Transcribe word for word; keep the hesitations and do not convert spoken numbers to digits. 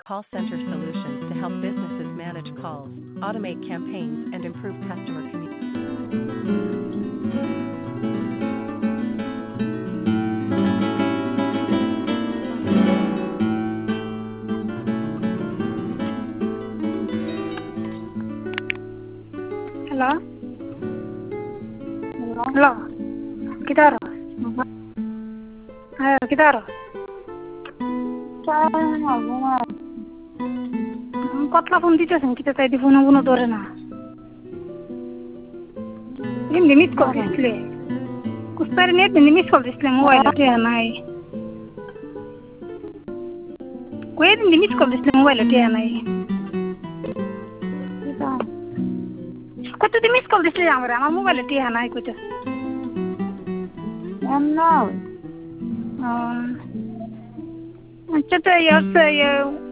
call center solutions to help businesses manage calls, automate campaigns, and improve customer communication. Hello? Hello? Hello? Kitar? Ayo, Kitar. Saya ngomong. Kotla phone diteছেন kita tadi phone phone ধরে না ini miss call display kustar net ini miss call display mobile তে নাই কই ini miss call display mobile তে নাই Kita. কত দি miss call display আমার আমার মোবাইলে তে নাই কইতে Emno. আচ্ছা তো ইয়ার